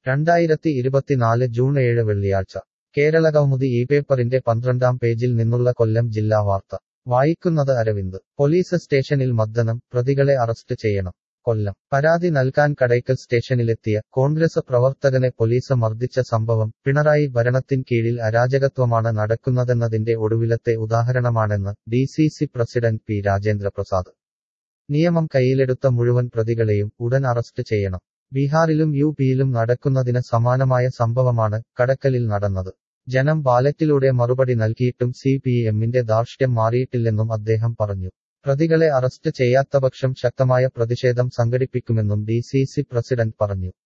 2024 June 7 വെള്ളിയാഴ്ച കേരളകൗമുദി ഈ പേപ്പറിന്റെ 12-ാം പേജിൽ നിന്നുള്ള കൊല്ലം ജില്ലാ വാർത്ത വായിക്കുന്നത് അരവിന്ദ്. പോലീസ് സ്റ്റേഷനിൽ മർദ്ദനം, പ്രതികളെ അറസ്റ്റ് ചെയ്യണം. കൊല്ലം. പരാതി നൽകാൻ കടയ്ക്കൽ സ്റ്റേഷനിലെത്തിയ കോൺഗ്രസ് പ്രവർത്തകനെ പോലീസ് മർദ്ദിച്ച സംഭവം പിണറായി ഭരണത്തിൻ കീഴിൽ അരാജകത്വമാണ് നടക്കുന്നതെന്നതിന്റെ ഒടുവിലത്തെ ഉദാഹരണമാണെന്ന് DCC പ്രസിഡന്റ് പി. രാജേന്ദ്രപ്രസാദ്. നിയമം കയ്യിലെടുത്ത മുഴുവൻ പ്രതികളെയും ഉടൻ അറസ്റ്റ് ചെയ്യണം. ബീഹാറിലും UPയിലും നടക്കുന്നതിന് സമാനമായ സംഭവമാണ് കടക്കലിൽ നടന്നത്. ജനം ബാലറ്റിലൂടെ മറുപടി നൽകിയിട്ടും CPMന്റെ ധാർഷ്ട്യം മാറിയിട്ടില്ലെന്നും അദ്ദേഹം പറഞ്ഞു. പ്രതികളെ അറസ്റ്റ് ചെയ്യാത്തപക്ഷം ശക്തമായ പ്രതിഷേധം സംഘടിപ്പിക്കുമെന്നും DCC പ്രസിഡന്റ് പറഞ്ഞു.